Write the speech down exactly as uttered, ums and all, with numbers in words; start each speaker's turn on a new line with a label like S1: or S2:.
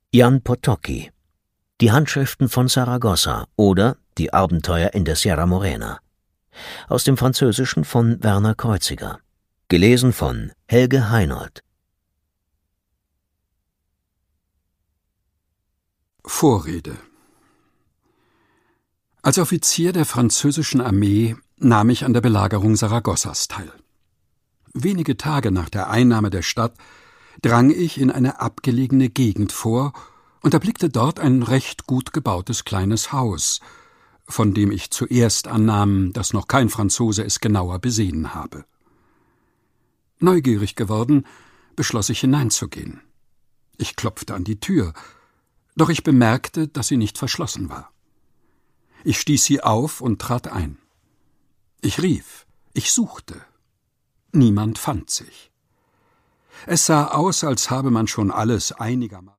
S1: Jan Potocki, Die Handschriften von Saragossa oder Die Abenteuer in der Sierra Morena. Aus dem Französischen von Werner Kreuziger. Gelesen von Helge Heinold.
S2: Vorrede. Als Offizier der französischen Armee nahm ich an der Belagerung Saragossas teil. Wenige Tage nach der Einnahme der Stadt drang ich in eine abgelegene Gegend vor und erblickte dort ein recht gut gebautes kleines Haus, von dem ich zuerst annahm, dass noch kein Franzose es genauer besehen habe. Neugierig geworden, beschloss ich hineinzugehen. Ich klopfte an die Tür, doch ich bemerkte, dass sie nicht verschlossen war. Ich stieß sie auf und trat ein. Ich rief, ich suchte. Niemand fand sich. Es sah aus, als habe man schon alles einigermaßen